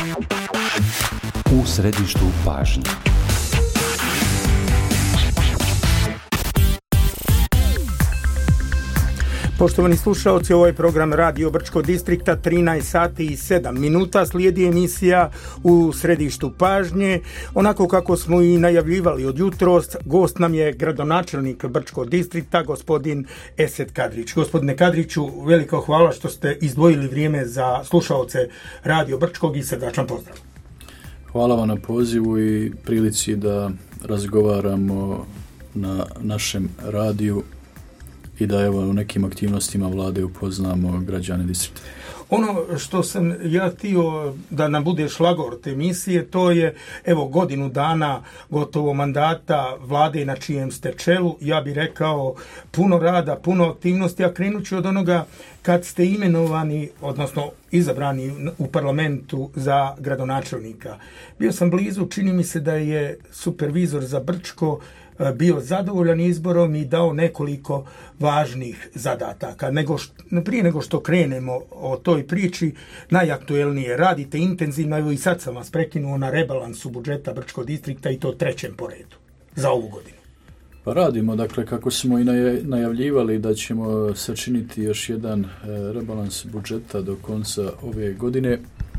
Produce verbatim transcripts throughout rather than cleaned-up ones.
U središtu pažnje. Poštovani slušaoci, ovaj program Radio Brčkog distrikta, trinaest sati i sedam minuta, slijedi emisija U središtu pažnje. Onako kako smo i najavljivali od jutros, gost nam je gradonačelnik Brčkog distrikta, gospodin Esed Kadrić. Gospodine Kadriću, veliko hvala što ste izdvojili vrijeme za slušaoce Radio Brčkog i srdačan pozdrav. Hvala vam na pozivu i prilici da razgovaramo na našem radiju i da evo u nekim aktivnostima vlade upoznamo građane distrikta. Ono što sam ja htio da nam bude šlagort emisije, to je evo godinu dana gotovo mandata vlade na čijem ste čelu. Ja bih rekao puno rada, puno aktivnosti, a krenut ću od onoga kad ste imenovani, odnosno izabrani u parlamentu za gradonačelnika. Bio sam blizu, čini mi se da je supervizor za Brčko bio zadovoljan izborom i dao nekoliko važnih zadataka. Nego što, prije nego što krenemo o toj priči, najaktuelnije radite intenzivno, evo i sad sam vas prekinuo na rebalansu budžeta Brčkog distrikta i to trećem po redu za ovu godinu. Pa radimo, dakle, kako smo i najavljivali da ćemo sačiniti još jedan rebalans budžeta do konca ove godine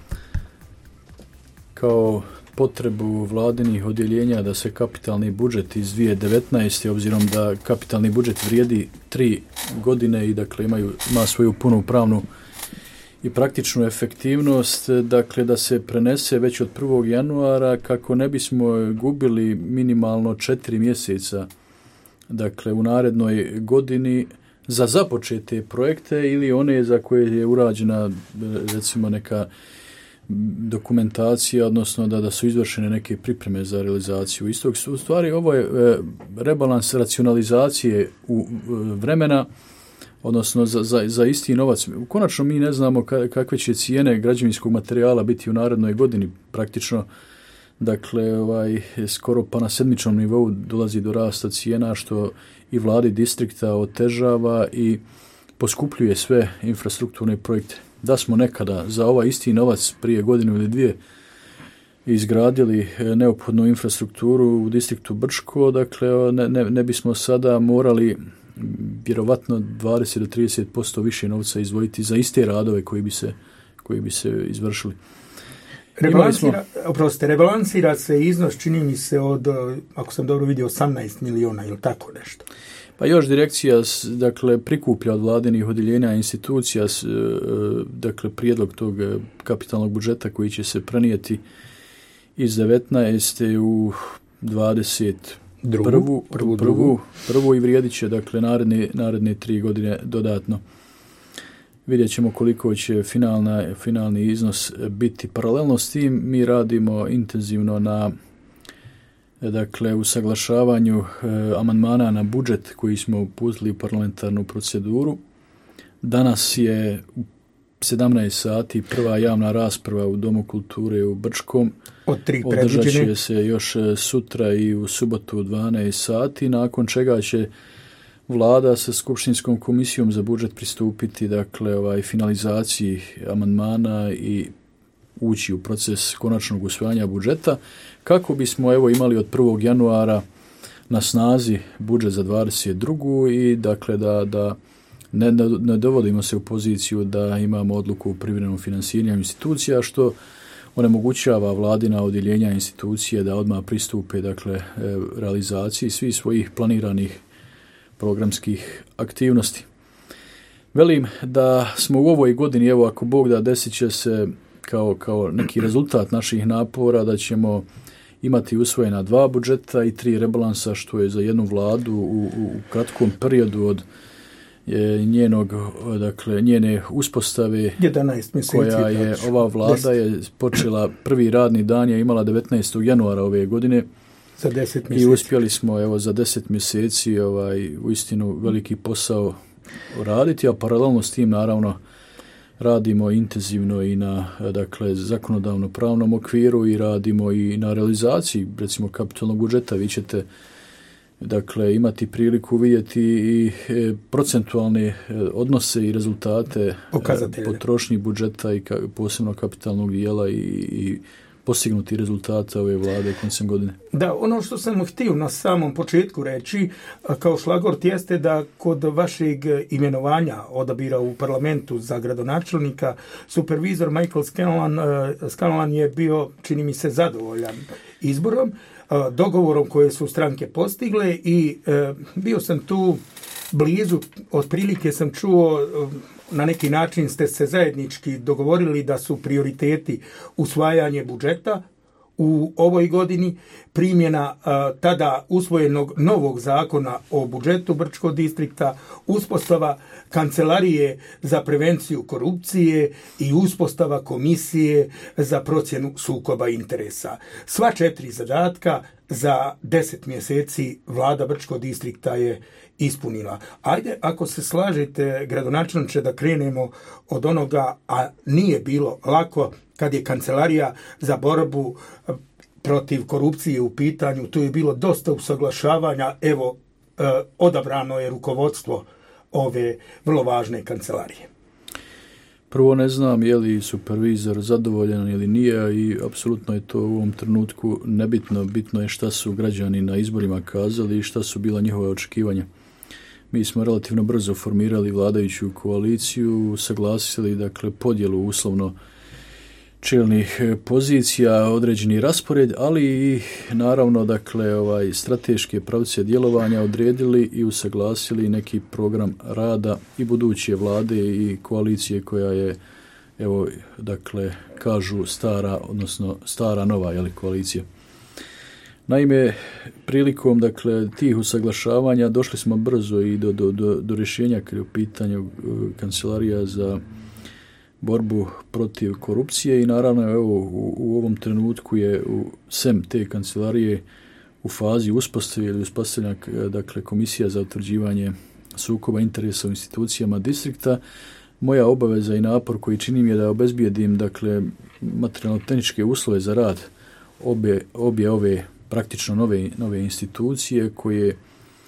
kao potrebu vladinih odjeljenja da se kapitalni budžet iz dvije tisuće devetnaeste. obzirom da kapitalni budžet vrijedi tri godine i dakle imaju, ima svoju punu pravnu i praktičnu efektivnost, dakle da se prenese već od prvog januara kako ne bismo gubili minimalno četiri mjeseca dakle u narednoj godini za započete projekte ili one za koje je urađena recimo neka dokumentacija, odnosno da, da su izvršene neke pripreme za realizaciju istog. U stvari ovo je e, rebalans racionalizacije u e, vremena, odnosno za, za, za isti novac. Konačno mi ne znamo ka, kakve će cijene građevinskog materijala biti u narednoj godini. Praktično, dakle, ovaj, skoro pa na sedmičnom nivou dolazi do rasta cijena, što i vladi distrikta otežava i poskupljuje sve infrastrukturne projekte. Da smo nekada za ovaj isti novac prije godinu ili dvije izgradili neophodnu infrastrukturu u distriktu Brčko, dakle ne, ne, ne bismo sada morali vjerovatno dvadeset do trideset posto više novca izdvojiti za iste radove koji bi se, koji bi se izvršili. Rebalansira, oprostite, rebalansira se iznos, čini mi se, od, ako sam dobro vidio, osamnaest miliona ili tako nešto. Pa još direkcija dakle prikuplja od vladinih odjeljenja institucija dakle prijedlog tog kapitalnog budžeta koji će se prenijeti iz devetnaeste u dvadeset prvu, prvu, prvu, prvu i vrijedit će dakle naredne, naredne tri godine dodatno. Vidjet ćemo koliko će finalna, finalni iznos biti. Paralelno s tim mi radimo intenzivno na dakle usaglašavanju e, amandmana na budžet koji smo uputili u parlamentarnu proceduru. Danas je u sedamnaest sati prva javna rasprava u Domu kulture u Brčkom. Od tri predviđene. Održat će se još sutra i u subotu u dvanaest sati, nakon čega će vlada sa skupštinskom komisijom za budžet pristupiti dakle ovaj finalizaciji amandmana i ući u proces konačnog usvajanja budžeta, kako bismo evo imali od prvog januara na snazi budžet za dvadeset drugu i dakle da, da ne, ne dovodimo se u poziciju da imamo odluku o privremenom finansiranju institucija, što onemogućava vladina odjeljenja institucije da odmah pristupe dakle realizaciji svih svojih planiranih programskih aktivnosti. Velim da smo u ovoj godini, evo ako Bog da, desit će se kao, kao neki rezultat naših napora da ćemo imati usvojena dva budžeta i tri rebalansa, što je za jednu vladu u, u kratkom periodu od je, njenog, dakle, njene uspostave jedanaest mjeseci, koja je, dač, ova vlada je počela, prvi radni dan je imala devetnaestog januara ove godine. Za deset mjeseci. I uspjeli smo evo za deset mjeseci ovaj uistinu veliki posao raditi, a paralelno s tim naravno radimo intenzivno i na dakle zakonodavno pravnom okviru i radimo i na realizaciji recimo kapitalnog budžeta. Vi ćete dakle imati priliku vidjeti i procentualne odnose i rezultate potrošnji budžeta i posebno kapitalnog dijela i, i postignuti rezultate ove vlade koncem godine. Da, ono što sam htio na samom početku reći kao šlagort jeste da kod vašeg imenovanja odabira u parlamentu za gradonačelnika supervizor Michael Scanlon, Scanlon je bio, čini mi se, zadovoljan izborom, dogovorom koje su stranke postigle i bio sam tu blizu, otprilike sam čuo, na neki način ste se zajednički dogovorili da su prioriteti usvajanje budžeta u ovoj godini, primjena a, tada usvojenog novog zakona o budžetu Brčkog distrikta, uspostava kancelarije za prevenciju korupcije i uspostava komisije za procjenu sukoba interesa. Sva četiri zadatka za deset mjeseci vlada Brčkog distrikta je ispunila. Ajde, ako se slažete, gradonačelniče, da krenemo od onoga, a nije bilo lako, kad je kancelarija za borbu protiv korupcije u pitanju, tu je bilo dosta usaglašavanja, evo, eh, odabrano je rukovodstvo ove vrlo važne kancelarije. Prvo, ne znam je li supervizor zadovoljan ili nije i apsolutno je to u ovom trenutku nebitno. Bitno je šta su građani na izborima kazali i šta su bila njihova očekivanja. Mi smo relativno brzo formirali vladajuću koaliciju, saglasili dakle podjelu uslovno čelnih pozicija, određeni raspored, ali i naravno dakle ovaj strateške pravce djelovanja odredili i usaglasili neki program rada i buduće vlade i koalicije koja je, evo dakle kažu stara, odnosno stara nova je li koalicija. Naime, prilikom dakle tih usaglašavanja došli smo brzo i do, do, do, do rješenja kada je u pitanju kancelarija za borbu protiv korupcije i naravno evo u, u ovom trenutku je u sem te kancelarije u fazi uspostave ili uspostavljanja dakle komisija za utvrđivanje sukoba interesa u institucijama distrikta. Moja obaveza i napor koji činim je da obezbijedim dakle materijalno-tehničke uslove za rad obje, obje ove praktično nove, nove institucije koje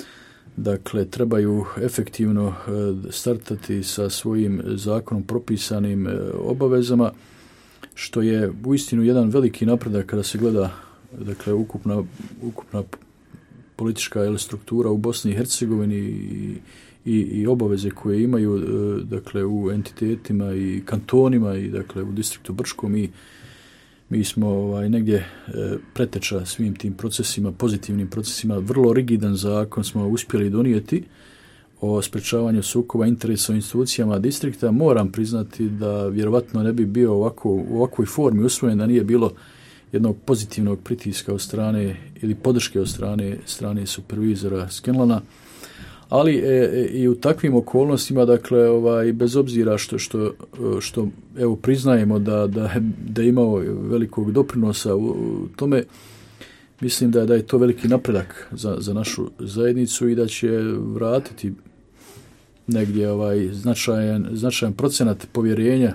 dakle trebaju efektivno startati sa svojim zakonom propisanim obavezama, što je uistinu jedan veliki napredak kada se gleda dakle ukupna, ukupna politička ili struktura u Bosni i Hercegovini i, i, i obaveze koje imaju dakle u entitetima i kantonima i dakle u distriktu Brčkom i mi smo ovaj, negdje e, preteča svim tim procesima, pozitivnim procesima. Vrlo rigidan zakon smo uspjeli donijeti o sprečavanju sukoba interesa u institucijama distrikta. Moram priznati da vjerovatno ne bi bio ovako, u ovakvoj formi usvojen da nije bilo jednog pozitivnog pritiska od strane ili podrške od strane, strane supervizora Scanlona. Ali e, i u takvim okolnostima, dakle, ovaj, bez obzira što, što, što evo, priznajemo da, da, da je imao velikog doprinosa u, u tome, mislim da, da je to veliki napredak za, za našu zajednicu i da će vratiti negdje ovaj, značajan, značajan procenat povjerenja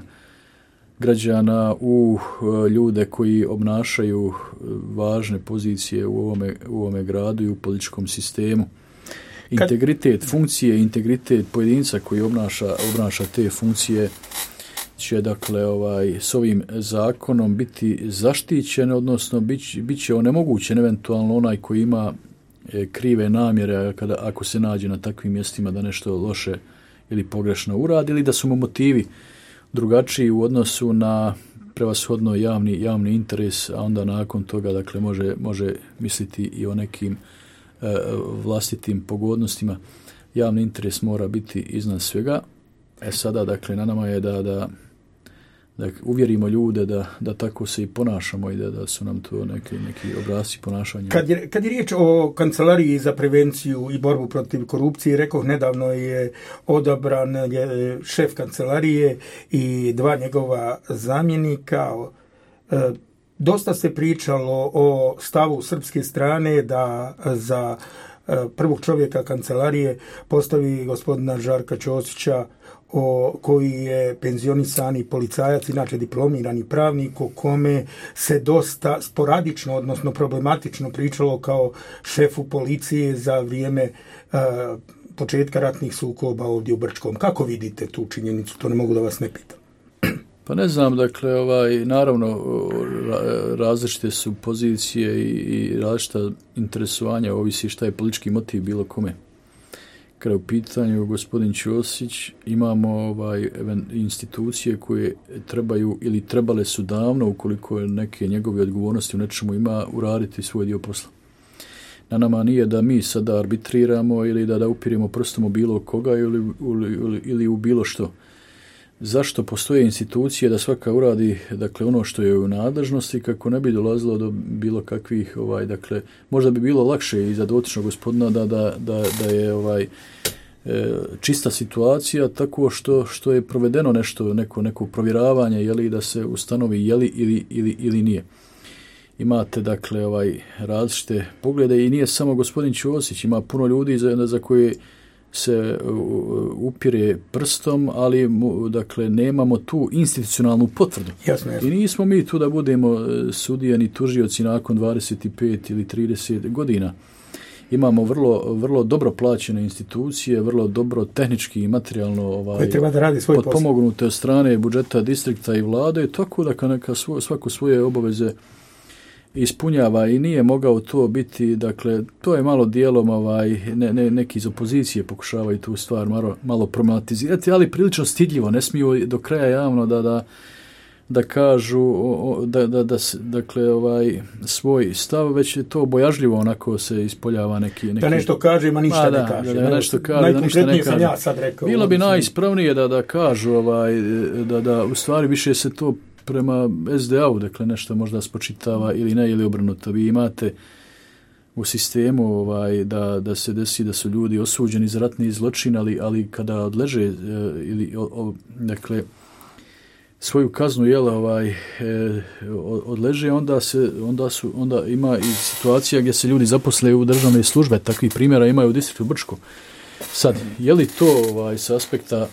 građana u ljude koji obnašaju važne pozicije u ovome, u ovome gradu i u političkom sistemu. Integritet funkcije, integritet pojedinca koji obnaša, obnaša te funkcije će dakle ovaj s ovim zakonom biti zaštićen, odnosno bit, bit će onemogućen eventualno onaj koji ima e, krive namjere kada ako se nađe na takvim mjestima da nešto loše ili pogrešno uradi ili da su mu motivi drugačiji u odnosu na prevashodno javni javni interes, a onda nakon toga dakle može može misliti i o nekim vlastitim pogodnostima. Javni interes mora biti iznad svega. E sada, dakle, na nama je da, da, da uvjerimo ljude da, da tako se i ponašamo i da, da su nam to neki, neki obrasci ponašanja. Kad je, kad je riječ o kancelariji za prevenciju i borbu protiv korupcije, rekao nedavno je odabran je šef kancelarije i dva njegova zamjenika. Dosta se pričalo o stavu srpske strane da za prvog čovjeka kancelarije postavi gospodina Žarka Ćosića, o, koji je penzionisani policajac, inače diplomirani pravnik, o kome se dosta sporadično, odnosno problematično pričalo kao šefu policije za vrijeme a, početka ratnih sukoba ovdje u Brčkom. Kako vidite tu činjenicu? To ne mogu da vas ne pitam. Pa ne znam, dakle, ovaj, naravno različite su pozicije i, i različita interesovanja, ovisi šta je politički motiv bilo kome. Kada u pitanju gospodin Ćosić, imamo ovaj, institucije koje trebaju ili trebale su davno, ukoliko neke njegove odgovornosti u nečemu ima, uraditi svoj dio posla. Na nama nije da mi sada arbitriramo ili da, da upirimo prstom u bilo koga ili, ili, ili u bilo što. Zašto postoje institucije da svaka uradi, dakle, ono što je u nadležnosti, kako ne bi dolazilo do bilo kakvih, ovaj, dakle, možda bi bilo lakše i za dotičnog gospodina da, da, da, da je ovaj e, čista situacija tako što, što je provedeno nešto, neko, neko provjeravanje, je li da se ustanovi je li ili, ili, ili nije. Imate, dakle, ovaj različite poglede i nije samo gospodin Ćosić, ima puno ljudi za, za koje se upire prstom, ali dakle nemamo tu institucionalnu potvrdu. Jasno, jasno. I nismo mi tu da budemo sudije ni tužioci nakon dvadeset pet ili trideset godina. Imamo vrlo, vrlo dobro plaćene institucije, vrlo dobro tehnički i materijalno ovaj, treba da radi svoj potpomognute od strane budžeta distrikta i vlade, tako da neka svo, svako svoje obaveze ispunjava i nije mogao to biti, dakle, to je malo dijelom ovaj, ne, ne, neki iz opozicije pokušavaju tu stvar malo, malo problematizirati, ali prilično stidljivo, ne smiju do kraja javno da, da, da kažu, da, da, da, dakle, ovaj, svoj stav, već je to bojažljivo, onako se ispoljava neki... neki... Da nešto kaže, ma ništa da, ne kaže. Da, da nešto kaže, da ništa ne kaže. Ja sad rekao, bilo bi najispravnije da, da kažu, ovaj, da, da u stvari više se to prema es de a-u, dakle nešto možda spočitava ili ne, ili obrnuto. Vi imate u sistemu ovaj, da, da se desi da su ljudi osuđeni za ratni zločin, ali, ali kada odleže e, ili o, o, dakle svoju kaznu jel, ovaj, e, odleže, onda, se, onda, su, onda ima i situacija gdje se ljudi zaposle u državne službe. Takvih primjera imaju u distriktu Brčko. Sad, je li to ovaj, s aspekta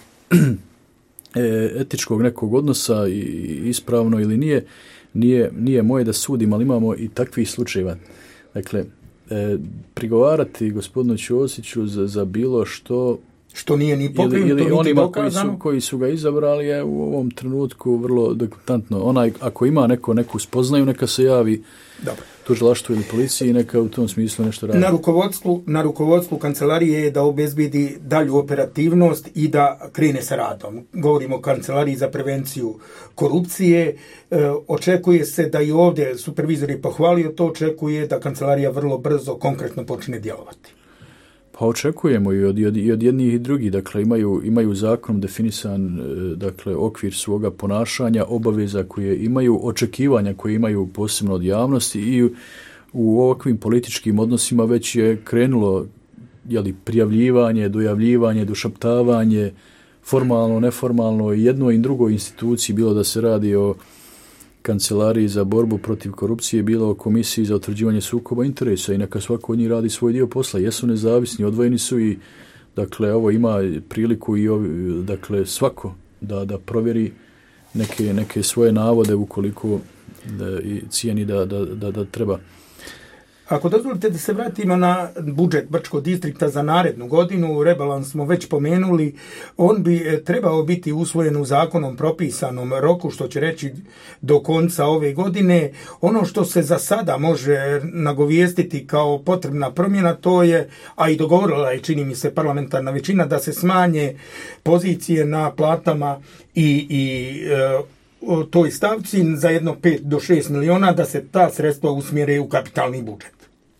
etičkog nekog odnosa i ispravno ili nije, nije, nije moje da sudim, ali imamo i takvih slučajeva. Dakle, e, prigovarati gospodinu Ćosiću za, za bilo što što nije ni pokrenuto, ili, ili onima koji su, dokazano. koji su ga izabrali je u ovom trenutku vrlo dekantno. Onaj, ako ima neko, neku spoznaju, neka se javi Dobro. tužilaštvu ili policiji, neka u tom smislu nešto radi. Na rukovodstvu, na rukovodstvu kancelarije je da obezbedi dalju operativnost i da krene sa radom. Govorimo o kancelariji za prevenciju korupcije. E, očekuje se da i ovdje supervizor je pohvalio to, očekuje da kancelarija vrlo brzo konkretno počne djelovati. Pa očekujemo i od, i od, i od jednih i drugih, dakle imaju, imaju zakonom definisan dakle, okvir svoga ponašanja, obaveza koje imaju, očekivanja koje imaju posebno od javnosti i u, u ovakvim političkim odnosima već je krenulo jeli, prijavljivanje, dojavljivanje, došaptavanje, formalno, neformalno, jednoj i drugoj instituciji, bilo da se radi o kancelariji za borbu protiv korupcije, bilo o komisiji za utvrđivanje sukoba interesa i neka svako od njih radi svoj dio posla. Jesu nezavisni, odvojeni su i dakle ovo ima priliku i ovi, dakle svako da, da provjeri neke, neke svoje navode ukoliko da, i cijeni da, da, da, da treba. Ako dozvolite da se vratimo na budžet Brčkog distrikta za narednu godinu, rebalans smo već pomenuli, on bi trebao biti usvojen u zakonom propisanom roku, što će reći do konca ove godine. Ono što se za sada može nagovijestiti kao potrebna promjena, to je, a i dogovorila je, čini mi se, parlamentarna većina, da se smanje pozicije na platama i, i e, toj stavci za jedno pet do šest miliona, da se ta sredstva usmjere u kapitalni budžet.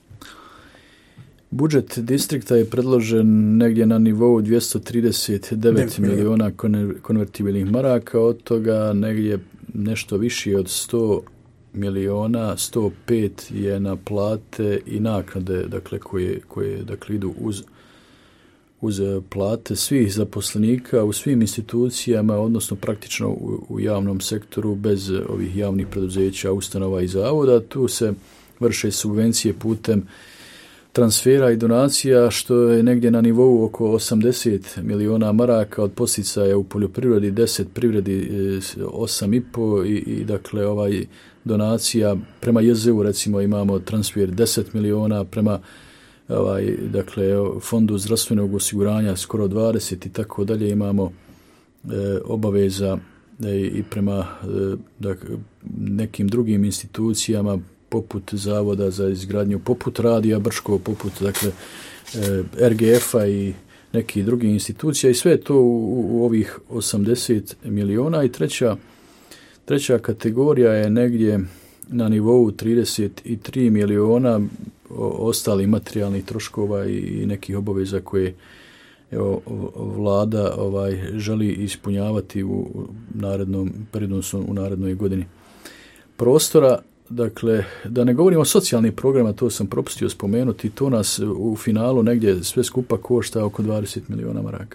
Budžet distrikta je predložen negdje na nivou dvjesto trideset devet miliona konvertibilnih maraka, od toga negdje nešto više od sto miliona, sto pet je na plate i naknade, dakle, koje, koje dakle, idu uz, uz plate svih zaposlenika u svim institucijama, odnosno praktično u, u javnom sektoru, bez ovih javnih preduzeća, ustanova i zavoda. Tu se vrše subvencije putem transfera i donacija, što je negdje na nivou oko osamdeset miliona maraka, od poticaja u poljoprivredi deset, privredi osam i po i, i dakle ovaj donacija prema J Z U recimo imamo transfer deset miliona, prema ovaj dakle fondu zdravstvenog osiguranja skoro dvadeset i tako dalje imamo e, obaveza e, i prema e, dakle, nekim drugim institucijama poput Zavoda za izgradnju, poput Radija Brško, poput dakle R G F-a i nekih drugih institucija i sve to u, u ovih osamdeset miliona. I treća, treća kategorija je negdje na nivou trideset tri miliona ostali materijalnih troškova i nekih obaveza koje evo, vlada ovaj, želi ispunjavati u narednom periodu, u narednoj godini. Prostora, dakle, da ne govorimo o socijalnim programa, to sam propustio spomenuti, to nas u finalu negdje sve skupa košta oko dvadeset miliona maraka.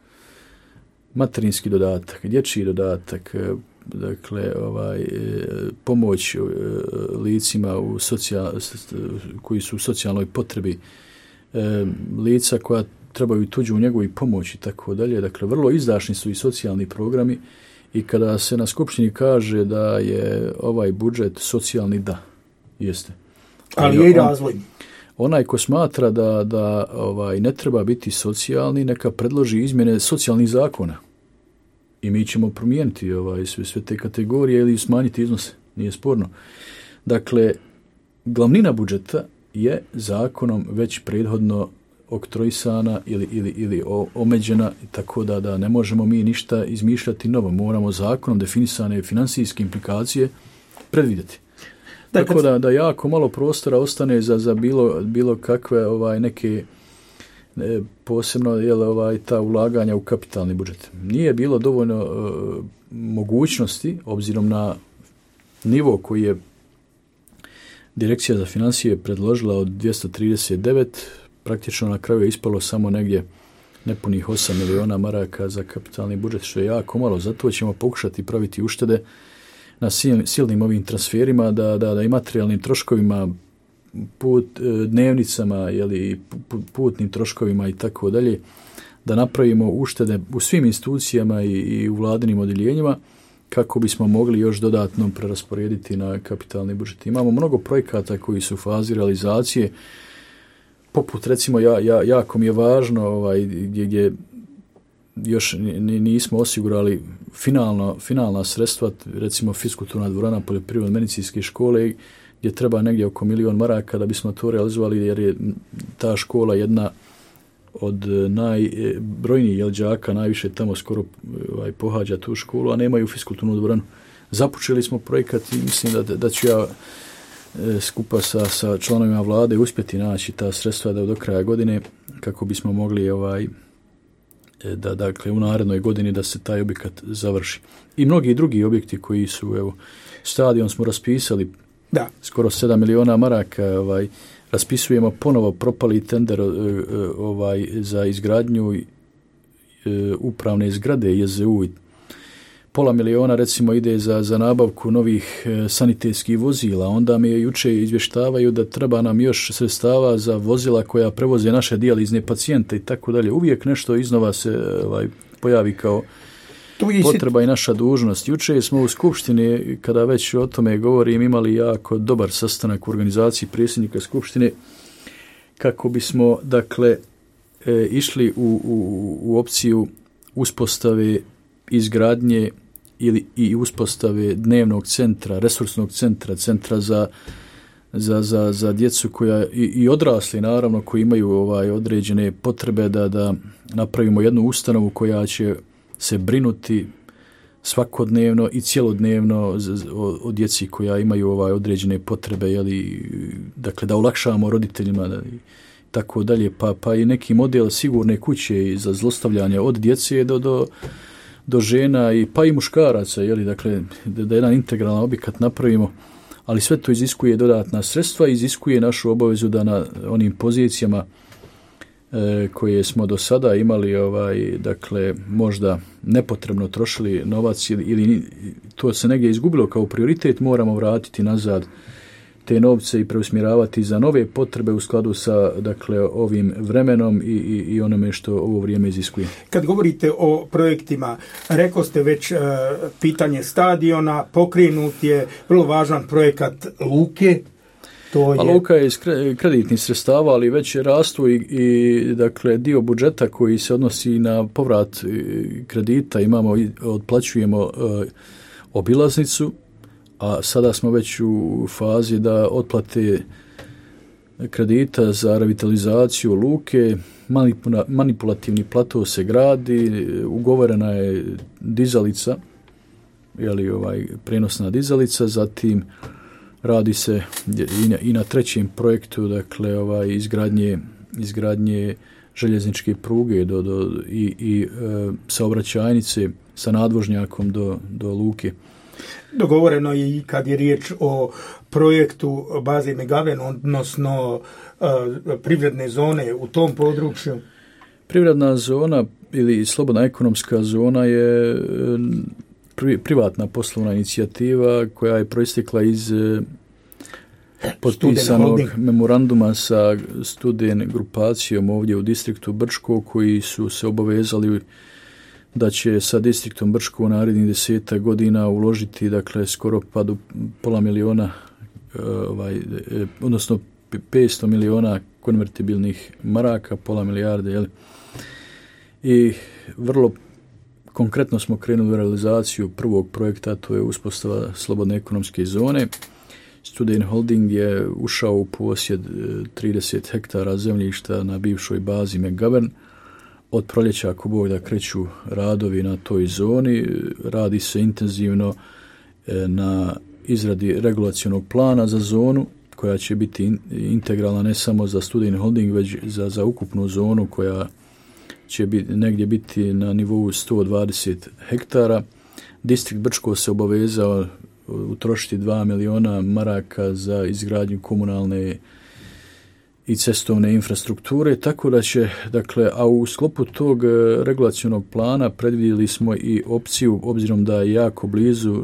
Materinski dodatak, dječji dodatak, dakle, ovaj, pomoć licima u socijal, koji su u socijalnoj potrebi, lica koja trebaju tuđu njegu i pomoć i tako dalje. Dakle, vrlo izdašni su i socijalni programi. I kada se na skupštini kaže da je ovaj budžet socijalni, da, jeste. Ali je i razvojni. Onaj ko smatra da, da ovaj, ne treba biti socijalni, neka predloži izmjene socijalnih zakona. I mi ćemo promijeniti ovaj, sve, sve te kategorije ili smanjiti iznose. Nije sporno. Dakle, glavnina budžeta je zakonom već prethodno oktroisana ili, ili, ili omeđena, tako da, da ne možemo mi ništa izmišljati novo. Moramo zakonom definisane finansijske implikacije predvidjeti. Tako dakle, da, da jako malo prostora ostane za, za bilo, bilo kakve ovaj, neke ne, posebno jel, ovaj, ta ulaganja u kapitalni budžet. Nije bilo dovoljno uh, mogućnosti, obzirom na nivo koji je Direkcija za financije predložila od dvjesto trideset devet, praktično na kraju je ispalo samo negdje nepunih osam miliona maraka za kapitalni budžet, što je jako malo. Zato ćemo pokušati praviti uštede na silnim ovim transferima, da, da, da i materijalnim troškovima, put, dnevnicama, jeli, putnim troškovima i tako dalje, da napravimo uštede u svim institucijama i, i u vladinim odjeljenjima, kako bismo mogli još dodatno prerasporediti na kapitalni budžet. Imamo mnogo projekata koji su u fazi realizacije, poput recimo, ja, ja, jako mi je važno ovaj, gdje, gdje još nismo osigurali finalno, finalna sredstva, recimo fiskulturna dvorana poljoprivredno-medicinske škole, gdje treba negdje oko milion maraka da bismo to realizovali, jer je ta škola jedna od najbrojnijih đaka, najviše tamo skoro ovaj, pohađa tu školu, a nemaju fiskulturnu dvoranu. Započeli smo projekat i mislim da, da ću ja skupa sa, sa članovima vlade uspjeti naći ta sredstva da do kraja godine, kako bismo mogli ovaj, da dakle u narednoj godini da se taj objekat završi. I mnogi drugi objekti koji su, evo, stadion smo raspisali, da, skoro sedam miliona maraka, ovaj, raspisujemo ponovo propali tender ovaj, za izgradnju upravne zgrade J Z U. Pola miliona recimo ide za, za nabavku novih sanitetskih vozila. Onda mi juče izvještavaju da treba nam još sredstava za vozila koja prevoze naše dijalizne pacijente i tako dalje. Uvijek nešto iznova se ovaj, pojavi kao potreba i naša dužnost. Juče smo u skupštini, kada već o tome govorim, imali jako dobar sastanak u organizaciji predsjednika skupštine, kako bismo dakle e, išli u, u, u opciju uspostave, izgradnje ili i uspostave dnevnog centra, resursnog centra, centra za, za, za, za djecu koja i, i odrasli naravno koji imaju ovaj određene potrebe, da, da napravimo jednu ustanovu koja će se brinuti svakodnevno i cjelodnevno o, o djeci koja imaju ovaj određene potrebe, jeli, dakle da olakšavamo roditeljima da, i tako dalje, pa, pa i neki model sigurne kuće za zlostavljanje od djece do, do do žena i pa i muškaraca, jeli, dakle, da, da jedan integralan objekat napravimo, ali sve to iziskuje dodatna sredstva, iziskuje našu obavezu da na onim pozicijama e, koje smo do sada imali, ovaj, dakle, možda nepotrebno trošili novac ili, ili to se negdje izgubilo kao prioritet, moramo vratiti nazad te novce i preusmjeravati za nove potrebe u skladu sa dakle ovim vremenom i, i, i onome što ovo vrijeme iziskuje. Kad govorite o projektima, rekao ste već uh, pitanje stadiona, pokrenut je vrlo važan projekat luke. To je... A luka je iz kreditnih sredstava, ali već rastu i, i dakle dio budžeta koji se odnosi na povrat kredita. Imamo, otplaćujemo uh, obilaznicu, a sada smo već u fazi da otplate kredita za revitalizaciju luke, manipulativni plato se gradi, ugovorena je dizalica, jeli ovaj prenosna dizalica, zatim radi se i na, i na trećem projektu, dakle ovaj izgradnje izgradnje željezničke pruge do, do i, i e, saobraćajnice sa nadvožnjakom do, do luke. Dogovoreno je i kad je riječ o projektu baze Megaven, odnosno uh, privredne zone u tom području. Privredna zona ili slobodna ekonomska zona je pri, privatna poslovna inicijativa koja je proistekla iz potpisanog memoranduma sa Studen grupacijom ovdje u distriktu Brčko, koji su se obavezali da će sa distriktom Brčko u narednih deseta godina uložiti dakle skoro pa do pola miliona ovaj, odnosno petsto miliona konvertibilnih maraka, pola milijarde, jel? I vrlo konkretno smo krenuli u realizaciju prvog projekta, to je uspostava slobodne ekonomske zone. Studen Holding je ušao u posjed trideset hektara zemljišta na bivšoj bazi Megavern. Od proljeća, ako Bog da, kreću radovi na toj zoni. Radi se intenzivno na izradi regulacionog plana za zonu, koja će biti integralna ne samo za Studen Holding, već za, za ukupnu zonu koja će biti, negdje biti na nivou sto dvadeset hektara. Distrikt Brčko se obavezao utrošiti dva miliona maraka za izgradnju komunalne i cestovne infrastrukture, tako da će, dakle, a u sklopu tog regulacionog plana predvidjeli smo i opciju, obzirom da je jako blizu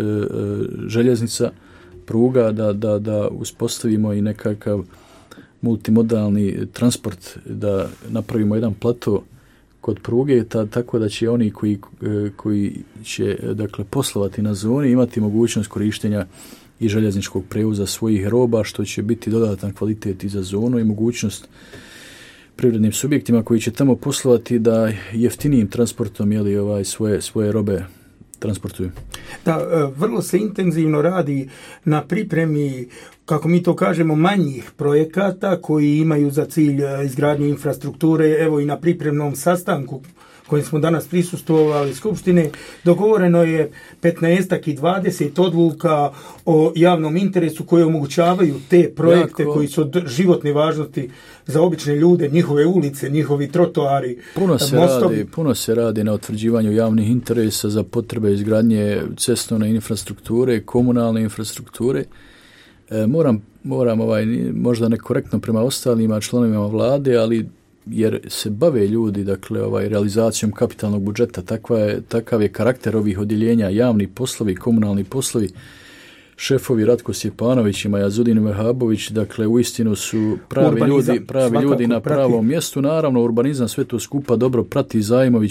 željeznica, pruga, da, da, da uspostavimo i nekakav multimodalni transport, da napravimo jedan plato kod pruge, ta, tako da će oni koji, koji će dakle, poslovati na zoni imati mogućnost korištenja i željezničkog prevoza svojih roba, što će biti dodatan kvalitet i za zonu i mogućnost privrednim subjektima koji će tamo poslovati da jeftinijim transportom jeli, ovaj, svoje, svoje robe transportuju. Da, vrlo se intenzivno radi na pripremi, kako mi to kažemo, manjih projekata koji imaju za cilj izgradnju infrastrukture. Evo i na pripremnom sastanku kojim smo danas prisustvovali Skupštine, dogovoreno je petnaestak i dvadeset odluka o javnom interesu koje omogućavaju te projekte jako, koji su od životne važnosti za obične ljude, njihove ulice, njihovi trotoari, puno se mostovi. Radi, puno se radi na utvrđivanju javnih interesa za potrebe izgradnje cestovne infrastrukture, komunalne infrastrukture. E, moram, moram ovaj, možda nekorektno prema ostalima članovima vlade, ali jer se bave ljudi, dakle, ovaj, realizacijom kapitalnog budžeta, takva je, takav je karakter ovih odjeljenja, javni poslovi, komunalni poslovi, šefovi Ratko Stjepanović i Majazudin Vehabović, dakle, uistinu su pravi urbanizam, ljudi, pravi ljudi na pravom prati. Mjestu. Naravno, urbanizam sve to skupa dobro prati. Zajmović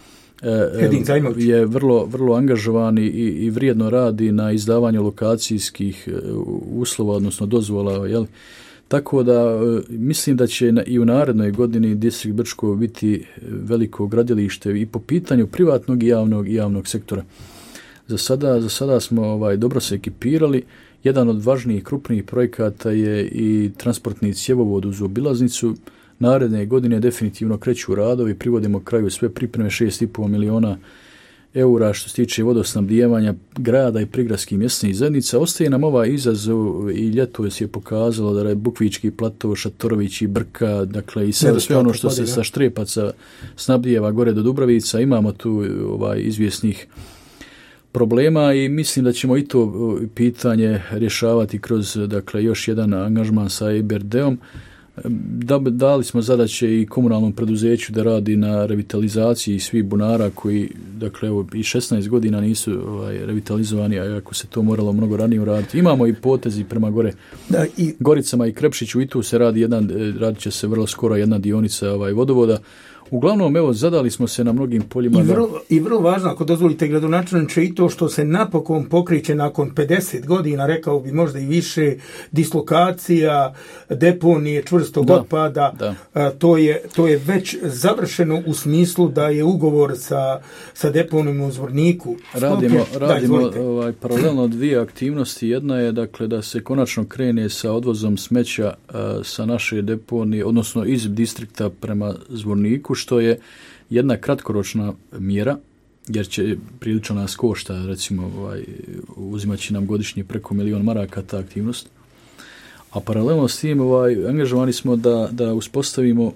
Edin Zajmović je vrlo, vrlo angažovan i, i vrijedno radi na izdavanju lokacijskih uslova, odnosno dozvola, jel? Tako da mislim da će i u narednoj godini distrikt Brčko biti veliko gradilište i po pitanju privatnog i javnog i javnog sektora. Za sada, za sada smo ovaj, dobro se ekipirali. Jedan od važnijih krupnijih projekata je i transportni cjevovod uz obilaznicu. Naredne godine definitivno kreću radovi, privodimo kraju sve pripreme, šest i pol miliona eura što se tiče vodosnabdijevanja grada i prigradskih mjesnih zajednica. Ostaje nam ovaj izazov i ljeto se je pokazalo da je Bukvički plato, Šatorović i Brka, dakle i sve, sve ono što se sa Štrepaca snabdijeva gore do Dubravica. Imamo tu ovaj izvjesnih problema i mislim da ćemo i to pitanje rješavati kroz dakle još jedan angažman sa E B R D-om. Da, dali smo zadaće i komunalnom preduzeću da radi na revitalizaciji svih bunara koji, dakle, evo, i šesnaest godina nisu ovaj, revitalizovani, a ako se to moralo mnogo ranije uraditi. Imamo i potezi prema gore da, i... Goricama i Krepšiću, i tu se radi jedan, radit će se vrlo skoro jedna dionica ovaj, vodovoda. Uglavnom, evo, zadali smo se na mnogim poljima. I vrlo, da... i vrlo važno, ako dozvolite, gradonačelniče, i to što se napokon pokreće nakon pedeset godina, rekao bi možda i više, dislokacija, deponije čvrstog da, otpada, da. A, to, je, to je već završeno u smislu da je ugovor sa, sa deponijom u Zvorniku. Radimo, Sklopljen. radimo da, ovaj, paralelno dvije aktivnosti. Jedna je, dakle, da se konačno krene sa odvozom smeća a, sa naše deponije, odnosno iz distrikta prema Zvorniku, što je jedna kratkoročna mjera, jer će prilično nas košta, recimo, ovaj, uzimat će nam godišnje preko milion maraka ta aktivnost. A paralelno s tim ovaj, angažovani smo da, da uspostavimo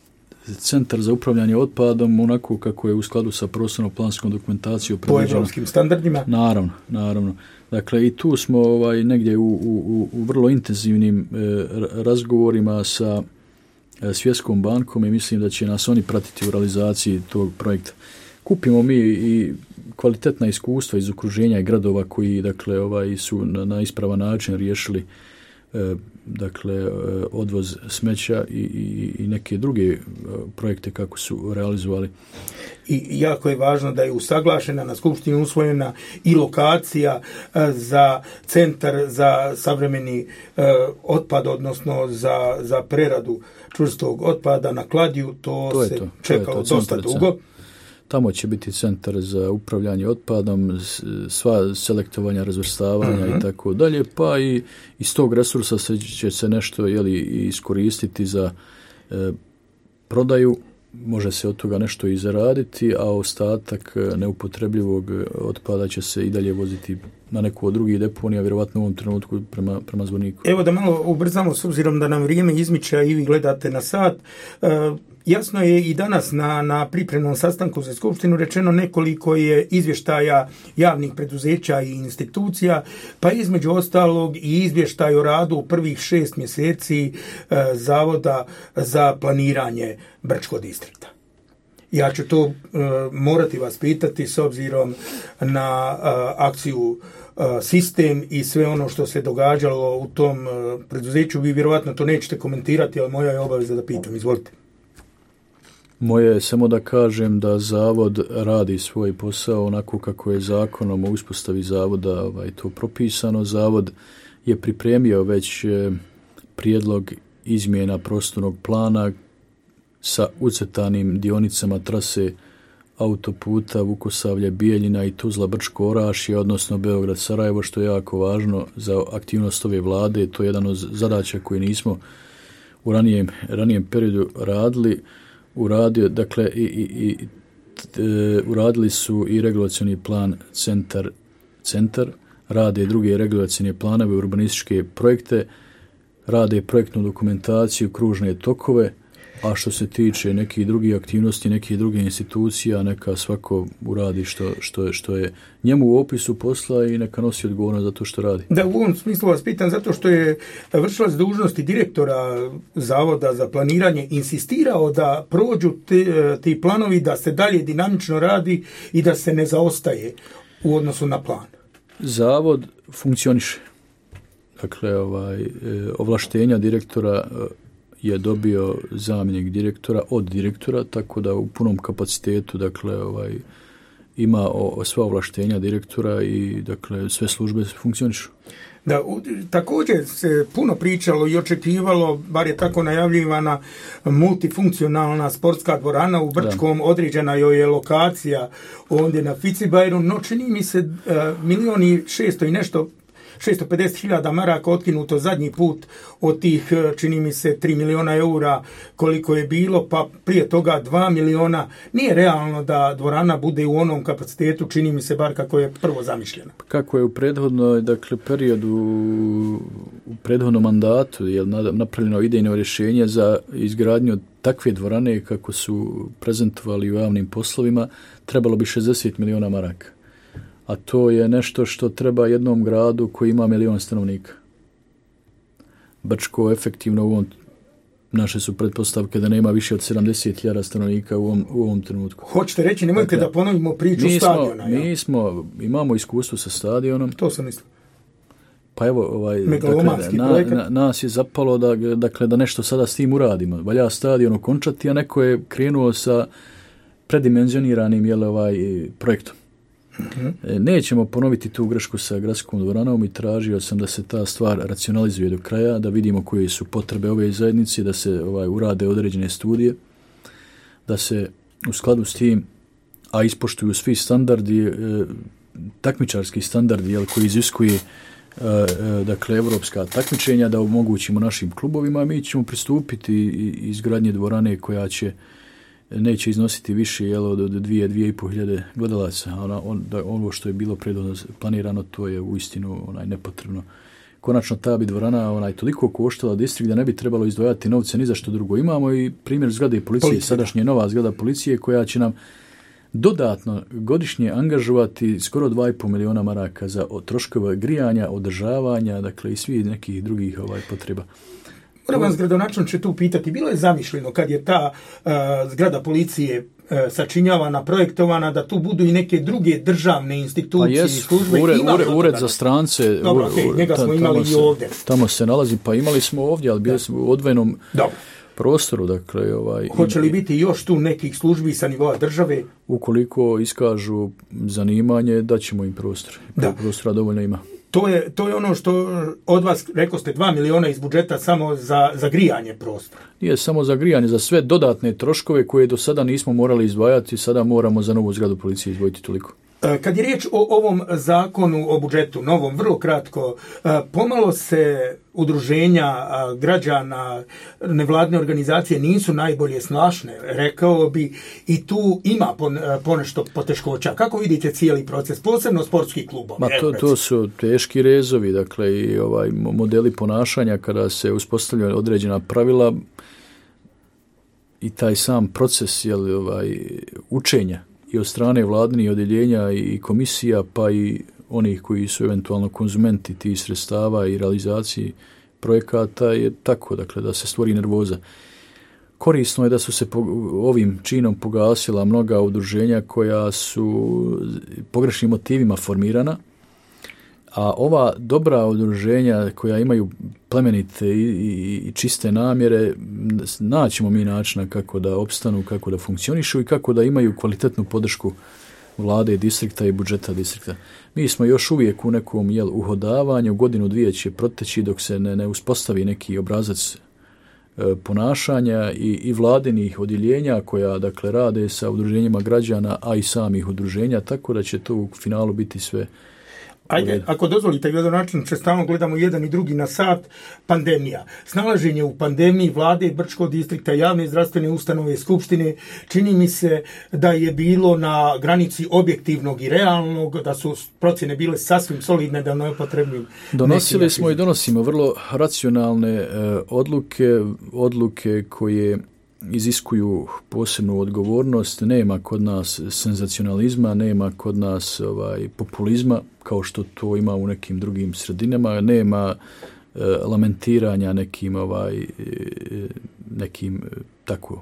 centar za upravljanje otpadom onako kako je u skladu sa prostorno-planskom dokumentacijom. Po evropskim standardima? Naravno, naravno. Dakle, i tu smo ovaj, negdje u, u, u vrlo intenzivnim e, razgovorima sa Svjetskom bankom i mislim da će nas oni pratiti u realizaciji tog projekta. Kupimo mi i kvalitetna iskustva iz okruženja i gradova koji, dakle, ovaj, su na, na ispravan način riješili e, dakle, odvoz smeća i, i, i neke druge projekte kako su realizovali. I jako je važno da je usaglašena, na skupštini usvojena i lokacija za centar za savremeni uh, otpad, odnosno za, za preradu čvrstog otpada na Kladiju. To, to se to, čekalo to dosta dugo. Tamo će biti centar za upravljanje otpadom, sva selektovanja, razvrstavanja uh-huh. i tako dalje, pa i iz tog resursa se, će se nešto, jeli, iskoristiti za e, prodaju. Može se od toga nešto i zaraditi, a ostatak neupotrebljivog otpada će se i dalje voziti na neku od drugih deponija, vjerovatno u ovom trenutku prema, prema Zvorniku. Evo da malo ubrzamo, s obzirom da nam vrijeme izmiče i vi gledate na sat. E, jasno je i danas na, na pripremnom sastanku za skupštinu rečeno nekoliko je izvještaja javnih preduzeća i institucija, pa između ostalog i izvještaj o radu u prvih šest mjeseci e, Zavoda za planiranje Brčkog distrikta. Ja ću to uh, morati vas pitati s obzirom na uh, akciju uh, Sistem i sve ono što se događalo u tom uh, preduzeću. Vi vjerovatno to nećete komentirati, ali moja je obaveza da pitam. Izvolite. Moje je samo da kažem da Zavod radi svoj posao onako kako je zakonom o uspostavi Zavoda ovaj, to propisano. Zavod je pripremio već eh, prijedlog izmjena prostornog plana sa ucrtanim dionicama trase autoputa Vukosavlje-Bijeljina i Tuzla-Brčko-Orašje, odnosno Beograd-Sarajevo, što je jako važno za aktivnost ove vlade. To je jedan od zadaća koje nismo u ranijem, ranijem periodu radili. Uradio, dakle, i, i, i, e, uradili su i regulacioni plan centar, centar, rade druge regulacione planove, urbanističke projekte, rade projektnu dokumentaciju, kružne tokove, a što se tiče nekih drugih aktivnosti, nekih drugih institucija, neka svako uradi što, što, je, što je njemu u opisu posla i neka nosi odgovornost za to što radi. Da, u ovom smislu vas pitam zato što je vršilac dužnosti direktora Zavoda za planiranje insistirao da prođu ti, ti planovi, da se dalje dinamično radi i da se ne zaostaje u odnosu na plan. Zavod funkcioniše. Dakle, ovaj, ovlaštenja direktora je dobio zamjenik direktora od direktora, tako da u punom kapacitetu, dakle, ovaj, ima o, sva ovlaštenja direktora i, dakle, sve službe funkcionišu. Da, u, također se puno pričalo i očekivalo, bar je tako najavljivana, multifunkcionalna sportska dvorana u Brčkom, da. Određena joj je lokacija ondje na Ficibajru, no čini mi se uh, milioni šesto i nešto šesto pedeset hiljada maraka otkinuto zadnji put od tih, čini mi se, tri miliona eura koliko je bilo, pa prije toga dva miliona. Nije realno da dvorana bude u onom kapacitetu, čini mi se, bar kako je prvo zamišljeno. Kako je u prethodnoj, dakle, periodu, u prethodnom mandatu je napravljeno idejno rješenje za izgradnju takve dvorane kako su prezentovali u javnim poslovima, trebalo bi šezdeset miliona maraka. A to je nešto što treba jednom gradu koji ima milion stanovnika. Brčko efektivno u ovom naše su pretpostavke da nema više od sedamdeset hiljada stanovnika u ovom, u ovom trenutku. Hoćete reći, nemojte dakle, da ponovimo priču mi stadiona. Smo, mi smo, imamo iskustvo sa stadionom. To sam mislio. Pa evo, ovaj, dakle, na, na, nas je zapalo da, dakle, da nešto sada s tim uradimo. Valja stadion okončati, a neko je krenuo sa predimenzioniranim jel, ovaj, projektom. Uh-huh. Nećemo ponoviti tu grešku sa gradskom dvoranom i tražio sam da se ta stvar racionalizuje do kraja, da vidimo koje su potrebe ove zajednice, da se ovaj, urade određene studije, da se u skladu s tim, a ispoštuju svi standardi, e, takmičarski standardi jel, koji iziskuje e, e, dakle, evropska takmičenja, da omogućimo našim klubovima, mi ćemo pristupiti izgradnje dvorane koja će neće iznositi više jel, od dvije, dvije i po hiljade gledalaca. Ona, on, da, ono što je bilo predvodno planirano, to je uistinu onaj, nepotrebno. Konačno ta bi dvorana onaj, toliko koštala distrikt da ne bi trebalo izdvajati novce ni za što drugo. Imamo i primjer zgrade policije, policije, sadašnje nova zgrada policije koja će nam dodatno godišnje angažovati skoro dva i po miliona maraka za troškove grijanja, održavanja, dakle i svi nekih drugih ovaj, potreba. Moram vas, gradonačelniče, tu pitati, bilo je zamišljeno kad je ta uh, zgrada policije uh, sačinjavana, projektovana, da tu budu i neke druge državne institucije i jes, službe? Ured, ured, ured za strance. Dobro, okej, okay, njega smo imali i ovdje. Tamo se nalazi, pa imali smo ovdje, ali bili smo u odvojenom Dobro. prostoru. Dakle, ovaj, hoće li biti još tu nekih službi sa nivoa države? Ukoliko iskažu zanimanje, daćemo im prostor. Da. Prostora dovoljno ima. To je, to je ono što od vas, rekao ste, dva miliona iz budžeta samo za, za grijanje prostora. Nije samo za grijanje, za sve dodatne troškove koje do sada nismo morali izdvajati, sada moramo za novu zgradu policije izdvojiti toliko. Kad je riječ o ovom zakonu o budžetu, novom, vrlo kratko, pomalo se udruženja građana, nevladne organizacije nisu najbolje snašne, rekao bi, i tu ima ponešto poteškoća. Kako vidite cijeli proces, posebno sportski klubovi? Ma to, to su teški rezovi, dakle i ovaj modeli ponašanja kada se uspostavljaju određena pravila i taj sam proces jel, ovaj, učenja i od strane vladinih odjeljenja i komisija, pa i onih koji su eventualno konzumenti tih sredstava i realizaciji projekata je tako, dakle, da se stvori nervoza. Korisno je da su se po, ovim činom pogasila mnoga udruženja koja su pogrešnim motivima formirana, a ova dobra udruženja koja imaju plemenite i, i, i čiste namjere, naćemo mi načina kako da opstanu, kako da funkcionišu i kako da imaju kvalitetnu podršku vlade i distrikta i budžeta distrikta. Mi smo još uvijek u nekom jel, uhodavanju, godinu dvije će proteći dok se ne, ne uspostavi neki obrazac e, ponašanja i, i vladinih odjeljenja koja dakle rade sa udruženjima građana, a i samih udruženja, tako da će to u finalu biti sve. Ajde, ako dozvolite, gradonačelniče, stalno gledamo jedan i drugi na sat, pandemija. Snalaženje u pandemiji vlade Brčkog distrikta, javne zdravstvene ustanove, skupštine, čini mi se da je bilo na granici objektivnog i realnog, da su procjene bile sasvim solidne, da ne upotrebnim. Donosili smo i donosimo vrlo racionalne e, odluke, odluke koje iziskuju posebnu odgovornost. Nema kod nas senzacionalizma, nema kod nas ovaj populizma kao što to ima u nekim drugim sredinama, nema e, lamentiranja nekim ovaj e, nekim e, tako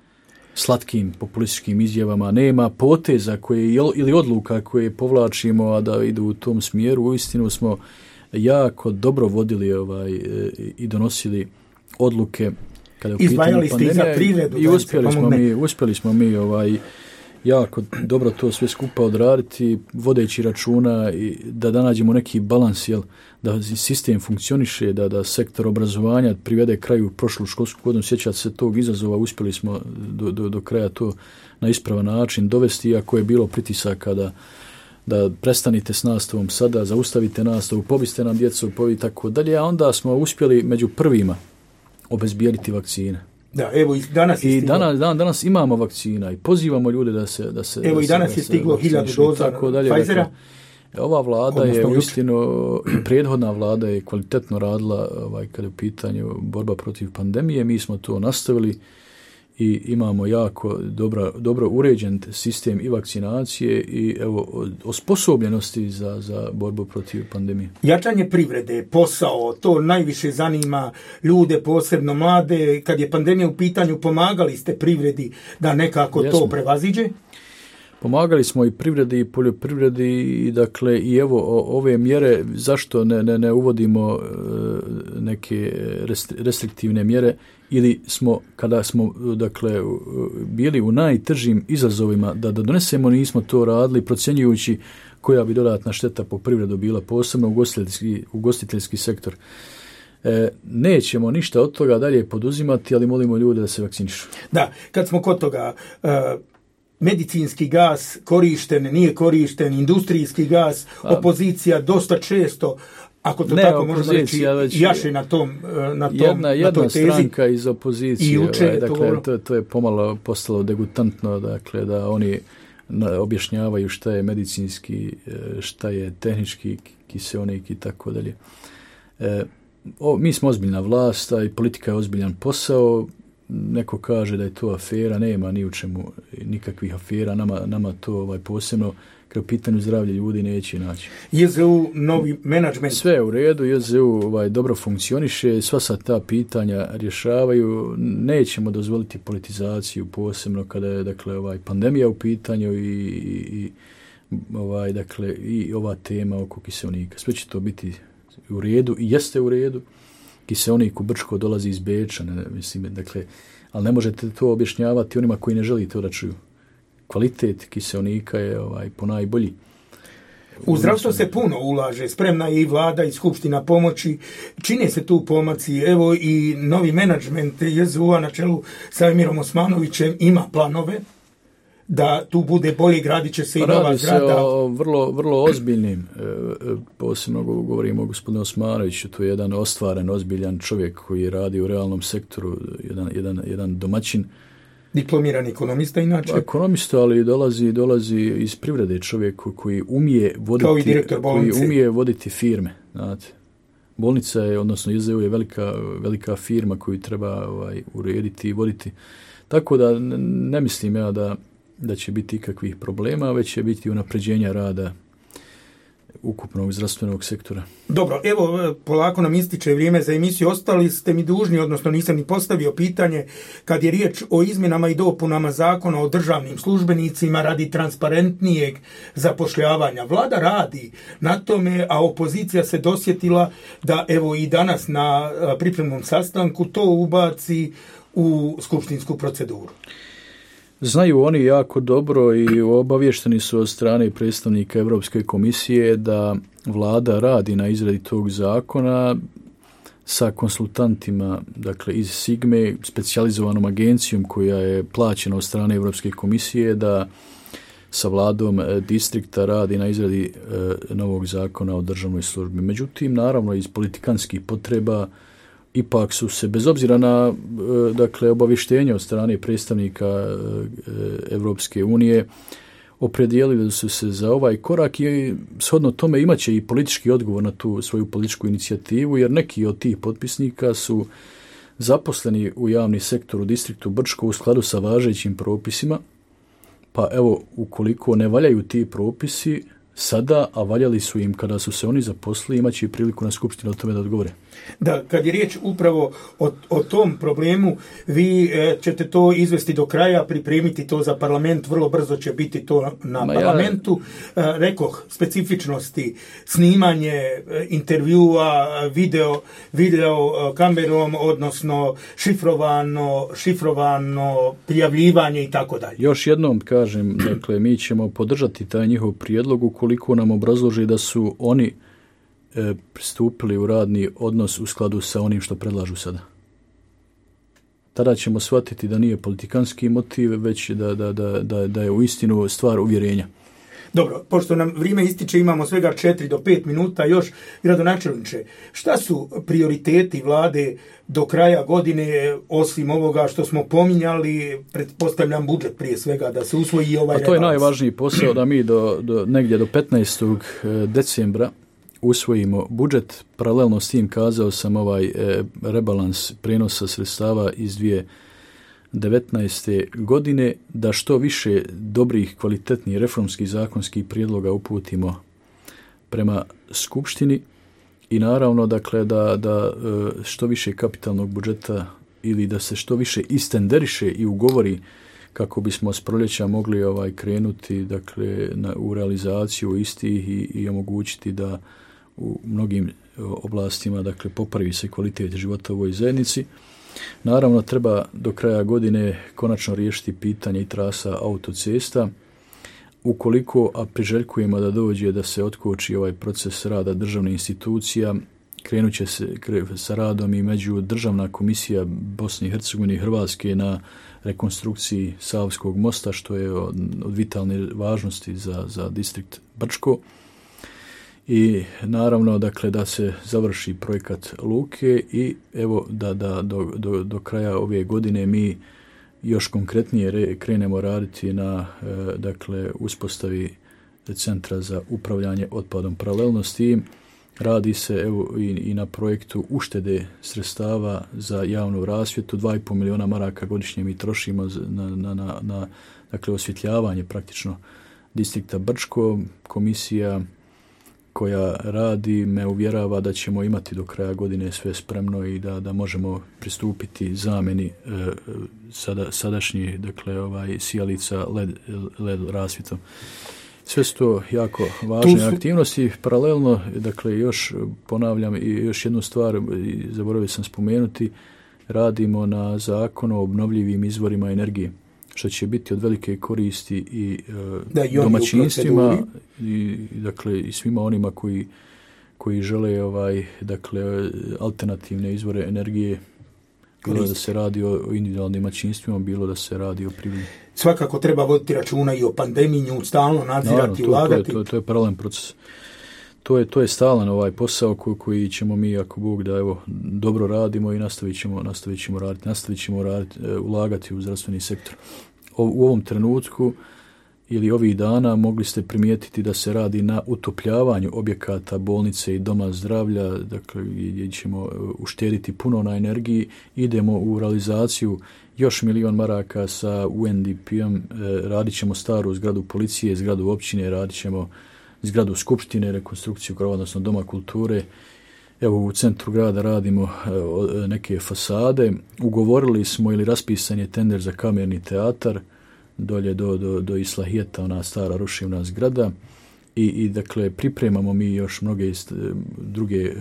slatkim populističkim izjavama, nema poteza koje ili odluka koje povlačimo a da idu u tom smjeru. Uistinu smo jako dobro vodili ovaj e, i donosili odluke kada u izdvajali ste i za privredu. I uspjeli smo, mi, uspjeli smo mi ovaj, jako dobro to sve skupa odraditi, vodeći računa i da, da nađemo neki balans, jel, da sistem funkcioniše, da, da sektor obrazovanja privede kraju prošlu školsku godinu. Sjećate se tog izazova, uspjeli smo do, do, do kraja to na ispravan način dovesti, iako je bilo pritisaka da da prestanite s nastavom sada, zaustavite nastavu, pobiste nam djecu, povi tako dalje, a onda smo uspjeli među prvima obezbijediti vakcine. Da, evo i danas je I stiglo. danas, dan, danas imamo vakcina i pozivamo ljude da se da se Evo da i se, danas da je stiglo hiljadu doza Pfizera. Dakle, ova vlada odnosno je uistinu i prethodna vlada je kvalitetno radila ovaj kada je u pitanju borba protiv pandemije. Mi smo to nastavili i imamo jako dobro, dobro uređen sistem i vakcinacije i evo osposobljenosti za, za borbu protiv pandemije. Jačanje privrede, posao, to najviše zanima ljude, posebno mlade. Kad je pandemija u pitanju, pomagali ste privredi da nekako Jesmo. to prevaziđe? Pomagali smo i privredi i poljoprivredi i dakle i evo ove mjere, zašto ne, ne, ne uvodimo neke restriktivne mjere ili smo kada smo dakle bili u najtežim izazovima da, da donesemo, nismo to radili procjenjujući koja bi dodatna šteta po privredu bila, posebno ugostiteljski, ugostiteljski sektor. E, nećemo ništa od toga dalje poduzimati, ali molimo ljude da se vakcinišu. Da, kad smo kod toga, uh... medicinski gas korišten, nije korišten, industrijski gas, opozicija dosta često, ako to ne, tako možemo reći, već jaše na tom, na tom, jedna, jedna na toj tezi. Stranka iz opozicije, i uče, ovaj, dakle, to, to, to je pomalo postalo degutantno, dakle, da oni objašnjavaju šta je medicinski, šta je tehnički kiseonik i tako dalje. E, o, mi smo ozbiljna vlast, a i politika je ozbiljan posao. Neko kaže da je to afera, nema ni u čemu nikakvih afera, nama, nama to ovaj, posebno kao pitanju zdravlja ljudi neće naći. J Z U, novi menadžment? Sve je u redu, J Z U ovaj, dobro funkcioniše, sva sa ta pitanja rješavaju, nećemo dozvoliti politizaciju posebno kada je dakle, ovaj, pandemija u pitanju i, i, ovaj, dakle, i ova tema oko kiseonika. Sve će to biti u redu i jeste u redu. Kiseonik u Brčko dolazi iz Beča, ne, mislim, dakle, ali ne možete to objašnjavati onima koji ne želi to da čuju. Kvalitet kiseonika je ovaj, ponajbolji. U zdravstvo se puno ulaže, spremna je i vlada i skupština pomoći, čine se tu pomaci, evo i novi menadžment J Z U-a na čelu sa Emirom Osmanovićem ima planove da tu bude bolje, gradit će se i nova zgrada. Radi se o vrlo, vrlo ozbiljnim, posebno govorimo o gospodinu Osmanoviću, to je jedan ostvaren, ozbiljan čovjek koji radi u realnom sektoru, jedan, jedan, jedan domaćin. Diplomiran ekonomista inače. Ekonomista, ali dolazi, dolazi iz privrede, čovjek koji umije voditi, koji umije voditi firme. Znate. Bolnica je, odnosno J Z U je velika, velika firma koju treba ovaj, urediti i voditi. Tako da ne mislim ja da da će biti ikakvih problema, već će biti unapređenja rada ukupnog zdravstvenog sektora. Dobro, evo, polako nam ističe vrijeme za emisiju. Ostali ste mi dužni, odnosno nisam ni postavio pitanje, kad je riječ o izmjenama i dopunama zakona o državnim službenicima radi transparentnijeg zapošljavanja. Vlada radi na tome, a opozicija se dosjetila da evo i danas na pripremnom sastanku to ubaci u skupštinsku proceduru. Znaju oni jako dobro i obavješteni su od strane predstavnika Europske komisije da vlada radi na izradi tog zakona sa konsultantima, dakle iz Sigme, specijalizovanom agencijom koja je plaćena od strane Europske komisije, da sa vladom distrikta radi na izradi e, novog zakona o državnoj službi. Međutim, naravno, iz politikanskih potreba ipak su se, bez obzira na dakle, obavještenje od strane predstavnika Evropske unije, opredijelili su se za ovaj korak i shodno tome imaće i politički odgovor na tu svoju političku inicijativu, jer neki od tih potpisnika su zaposleni u javni sektor u distriktu Brčko u skladu sa važećim propisima, pa evo, ukoliko ne valjaju ti propisi sada, a valjali su im kada su se oni zaposlili, imaće i priliku na skupštinu o tome da odgovore. Da, kad je riječ upravo o, o tom problemu, vi e, ćete to izvesti do kraja, pripremiti to za parlament, vrlo brzo će biti to na Ma parlamentu. Ja... E, rekoh, specifičnosti, snimanje e, intervjua, video, video e, kamerom, odnosno šifrovano, šifrovano prijavljivanje i tako dalje. Još jednom kažem, dakle, mi ćemo podržati taj njihov prijedlog ukoliko nam obrazloži da su oni pristupili u radni odnos u skladu sa onim što predlažu sada. Tada ćemo shvatiti da nije politikanski motiv, već da, da, da, da, da je uistinu stvar uvjerenja. Dobro, pošto nam vrijeme ističe, imamo svega četiri do pet minuta još. Gradonačelniče, šta su prioriteti vlade do kraja godine, osim ovoga što smo pominjali, pretpostavljam budžet prije svega, da se usvoji ovaj rebalans? A to je najvažniji posao, da mi do, do, negdje do petnaestog decembra usvojimo budžet. Paralelno s tim kazao sam ovaj e, rebalans prenosa sredstava iz dvije devetnaeste. godine, da što više dobrih, kvalitetnih reformskih zakonskih prijedloga uputimo prema Skupštini i naravno dakle da, da što više kapitalnog budžeta ili da se što više istenderiše i ugovori kako bismo s proljeća mogli ovaj krenuti dakle na, u realizaciju istih i, i omogućiti da u mnogim oblastima dakle popravi se kvalitet života u ovoj zajednici. Naravno treba do kraja godine konačno riješiti pitanje i trasa autocesta. Ukoliko, a priželjkujemo da dođe da se otkoči ovaj proces rada državnih institucija, krenut će se sa radom i međudržavna komisija Bosne i Hercegovine i Hrvatske na rekonstrukciji Savskog mosta, što je od, od vitalne važnosti za, za distrikt Brčko. I naravno dakle da se završi projekat luke i evo da, da do, do, do kraja ove godine mi još konkretnije re, krenemo raditi na e, dakle uspostavi centra za upravljanje otpadom. Paralelno s tim radi se evo i, i na projektu uštede sredstava za javnu rasvjetu. dva i pol milijuna maraka godišnje mi trošimo na, na, na, na dakle osvjetljavanje praktično distrikta Brčko. Komisija koja radi me uvjerava da ćemo imati do kraja godine sve spremno i da, da možemo pristupiti zamjeni e, sada, sadašnjih dakle ovaj sijalica led, led rasvjetom. Sve su to jako važne su... aktivnosti. Paralelno, dakle još ponavljam i još jednu stvar, zaboravio sam spomenuti, radimo na zakonu o obnovljivim izvorima energije, što će biti od velike koristi i, da, i domaćinstvima i dakle i svima onima koji koji žele ovaj dakle alternativne izvore energije, bilo da se radi o individualnim domaćinstvima, bilo da se radi o privredi. Svakako treba voditi računa i o pandemiji, stalno nadzirati i ulagati. To, to, to je paralelan proces. To je, to je stalan ovaj posao koji, koji ćemo mi, ako Bog da, evo, dobro radimo i nastavit ćemo, nastavit ćemo raditi, nastavit ćemo raditi, ulagati u zdravstveni sektor. O, u ovom trenutku ili ovih dana mogli ste primijetiti da se radi na utopljavanju objekata, bolnice i doma zdravlja, dakle gdje ćemo uštediti puno na energiji. Idemo u realizaciju još milion maraka sa U N D P-om, e, radit ćemo staru zgradu policije, zgradu općine, radit ćemo zgradu skupštine, rekonstrukciju krova, odnosno doma kulture. Evo u centru grada radimo e, neke fasade. Ugovorili smo ili raspisan je tender za kamerni teatar, dolje do, do, do Islahijeta, ona stara ruševna zgrada. I, i dakle pripremamo mi još mnoge druge e,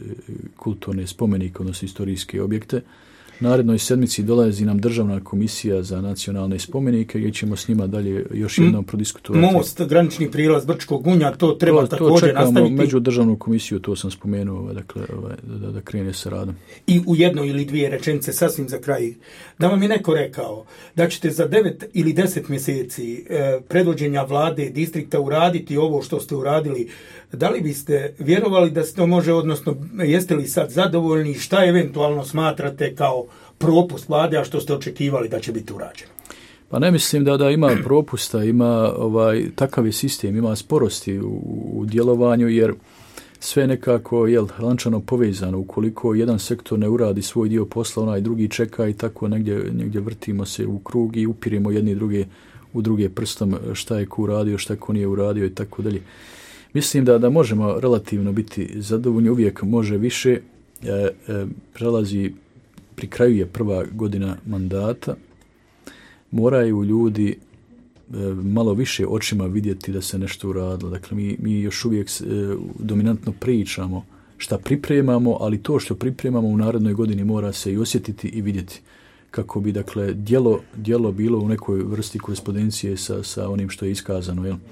kulturne spomenike, odnosno istorijske objekte. Narednoj sedmici dolazi nam Državna komisija za nacionalne spomenike gdje ćemo s njima dalje još jednom prodiskutovati. Most, granični prilaz Brčkog Gunja, to treba to, također to čekamo nastaviti. Među državnu komisiju, to sam spomenuo, dakle, ovaj, da, da krene sa radom. I u jednoj ili dvije rečenice, sasvim za kraj, da vam je neko rekao da ćete za devet ili deset mjeseci eh, predvođenja vlade distrikta uraditi ovo što ste uradili, da li biste vjerovali da se to može, odnosno jeste li sad zadovoljni, šta eventualno smatrate kao propust vlade, a što ste očekivali da će biti urađeno? Pa ne mislim da da ima propusta, ima ovaj takav je sistem, ima sporosti u, u djelovanju, jer sve nekako je lančano povezano. Ukoliko jedan sektor ne uradi svoj dio posla, onaj drugi čeka i tako negdje, negdje vrtimo se u krug i upirimo jedni druge u druge prstom šta je ko uradio, šta ko nije uradio i tako dalje. Mislim da da možemo relativno biti zadovoljni, uvijek može više. E, e, prelazi, pri kraju je prva godina mandata, moraju ljudi e, malo više očima vidjeti da se nešto uradilo. Dakle, mi, mi još uvijek e, dominantno pričamo šta pripremamo, ali to što pripremamo u narednoj godini mora se i osjetiti i vidjeti, kako bi, dakle, djelo, djelo bilo u nekoj vrsti korespondencije sa, sa onim što je iskazano. Jel?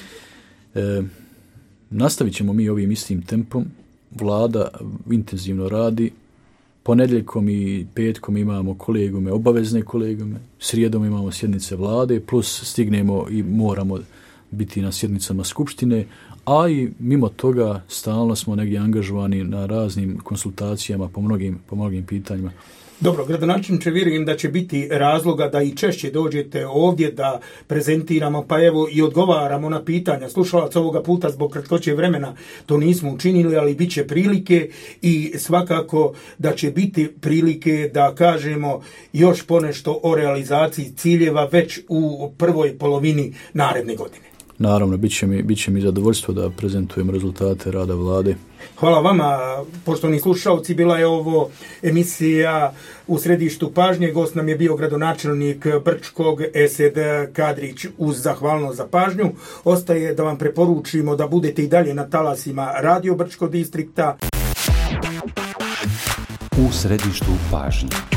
E, nastavit ćemo mi ovim istim tempom. Vlada intenzivno radi. Ponedjeljkom i petkom imamo kolegume, obavezne kolegume. Srijedom imamo sjednice vlade, plus stignemo i moramo biti na sjednicama skupštine, a i mimo toga stalno smo negdje angažovani na raznim konsultacijama po mnogim, po mnogim pitanjima. Dobro, gradonačelniče, vjerujem da će biti razloga da i češće dođete ovdje da prezentiramo, pa evo i odgovaramo na pitanja. Slušalac ovoga puta zbog kratkoće vremena to nismo učinili, ali bit će prilike i svakako da će biti prilike da kažemo još ponešto o realizaciji ciljeva već u prvoj polovini naredne godine. Naravno, bit će mi, bit će mi zadovoljstvo da prezentujem rezultate rada vlade. Hvala vama, poštovani slušalci. Bila je ovo emisija U središtu pažnje. Gost nam je bio gradonačelnik Brčkog Esed Kadrić. Uz zahvalnost za pažnju ostaje da vam preporučimo da budete i dalje na talasima Radio Brčkog distrikta. U središtu pažnje.